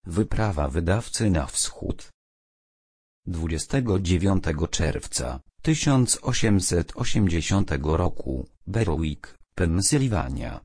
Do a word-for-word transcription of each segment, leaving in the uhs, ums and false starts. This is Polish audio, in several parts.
Wyprawa wydawcy na wschód. dwudziestego dziewiątego czerwca tysiąc osiemset osiemdziesiątego roku, Berwick, Pensylwania.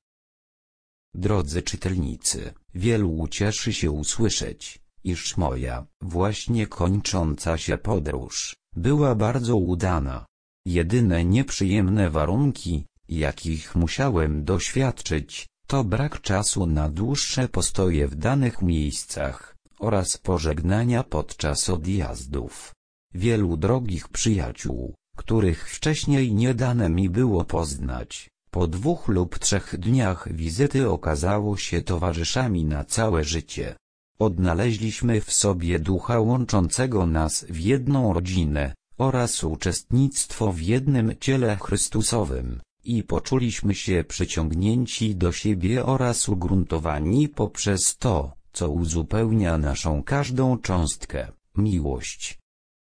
Drodzy czytelnicy, wielu cieszy się usłyszeć, iż moja, właśnie kończąca się podróż, była bardzo udana. Jedyne nieprzyjemne warunki, jakich musiałem doświadczyć, to brak czasu na dłuższe postoje w danych miejscach, oraz pożegnania podczas odjazdów. Wielu drogich przyjaciół, których wcześniej nie dane mi było poznać, po dwóch lub trzech dniach wizyty okazało się towarzyszami na całe życie. Odnaleźliśmy w sobie ducha łączącego nas w jedną rodzinę, oraz uczestnictwo w jednym ciele Chrystusowym, i poczuliśmy się przyciągnięci do siebie oraz ugruntowani poprzez to, co uzupełnia naszą każdą cząstkę, miłość.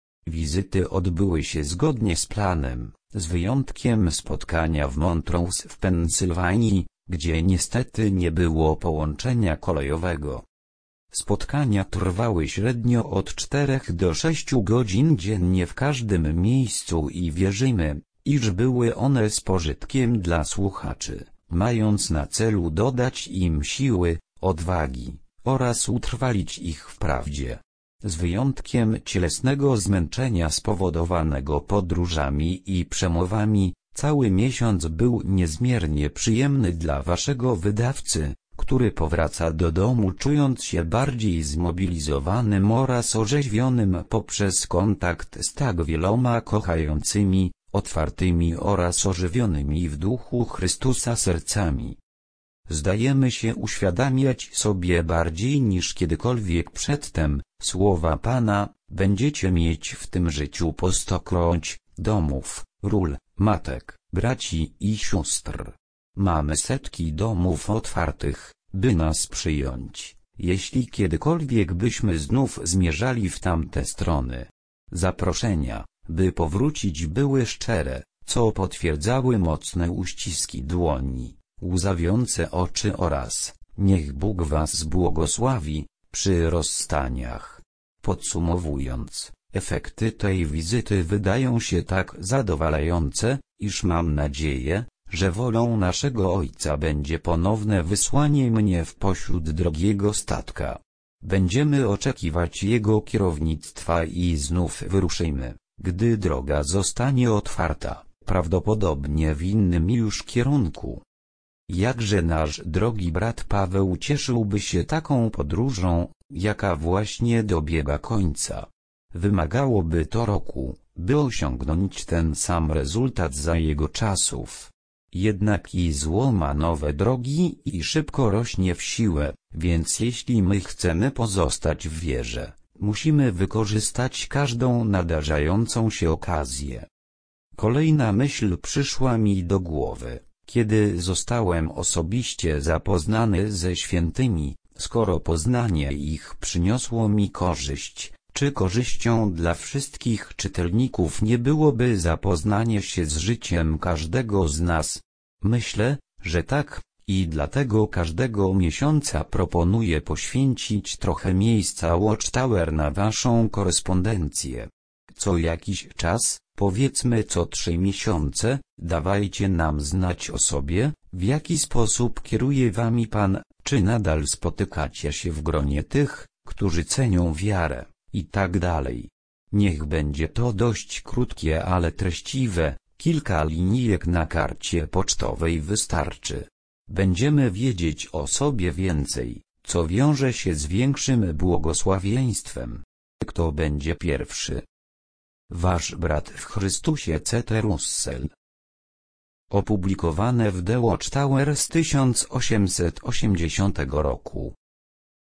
Wizyty odbyły się zgodnie z planem, z wyjątkiem spotkania w Montrose w Pensylwanii, gdzie niestety nie było połączenia kolejowego. Spotkania trwały średnio od czterech do sześciu godzin dziennie w każdym miejscu i wierzymy, iż były one z pożytkiem dla słuchaczy, mając na celu dodać im siły, odwagi, oraz utrwalić ich w prawdzie. Z wyjątkiem cielesnego zmęczenia spowodowanego podróżami i przemowami, cały miesiąc był niezmiernie przyjemny dla waszego wydawcy, który powraca do domu czując się bardziej zmobilizowanym oraz orzeźwionym poprzez kontakt z tak wieloma kochającymi, otwartymi oraz ożywionymi w duchu Chrystusa sercami. Zdajemy się uświadamiać sobie bardziej niż kiedykolwiek przedtem, słowa Pana: będziecie mieć w tym życiu po stokroć domów, ról, matek, braci i sióstr. Mamy setki domów otwartych, by nas przyjąć, jeśli kiedykolwiek byśmy znów zmierzali w tamte strony. Zaproszenia, by powrócić, były szczere, co potwierdzały mocne uściski dłoni, łzawiące oczy oraz: niech Bóg was błogosławi, przy rozstaniach. Podsumowując, efekty tej wizyty wydają się tak zadowalające, iż mam nadzieję, że wolą naszego Ojca będzie ponowne wysłanie mnie w pośród drogiego statka. Będziemy oczekiwać Jego kierownictwa i znów wyruszymy, gdy droga zostanie otwarta, prawdopodobnie w innym już kierunku. Jakże nasz drogi brat Paweł cieszyłby się taką podróżą, jaka właśnie dobiega końca. Wymagałoby to roku, by osiągnąć ten sam rezultat za jego czasów. Jednak i zło ma nowe drogi i szybko rośnie w siłę, więc jeśli my chcemy pozostać w wierze, musimy wykorzystać każdą nadarzającą się okazję. Kolejna myśl przyszła mi do głowy, kiedy zostałem osobiście zapoznany ze świętymi: skoro poznanie ich przyniosło mi korzyść, czy korzyścią dla wszystkich czytelników nie byłoby zapoznanie się z życiem każdego z nas? Myślę, że tak, i dlatego każdego miesiąca proponuję poświęcić trochę miejsca Watchtower na waszą korespondencję. Co jakiś czas, powiedzmy co trzy miesiące, dawajcie nam znać o sobie, w jaki sposób kieruje wami Pan, czy nadal spotykacie się w gronie tych, którzy cenią wiarę, i tak dalej. Niech będzie to dość krótkie, ale treściwe, kilka linijek na karcie pocztowej wystarczy. Będziemy wiedzieć o sobie więcej, co wiąże się z większym błogosławieństwem. Kto będzie pierwszy? Wasz brat w Chrystusie C T Russell. Opublikowane w The Watchtower z tysiąc osiemset osiemdziesiątego roku.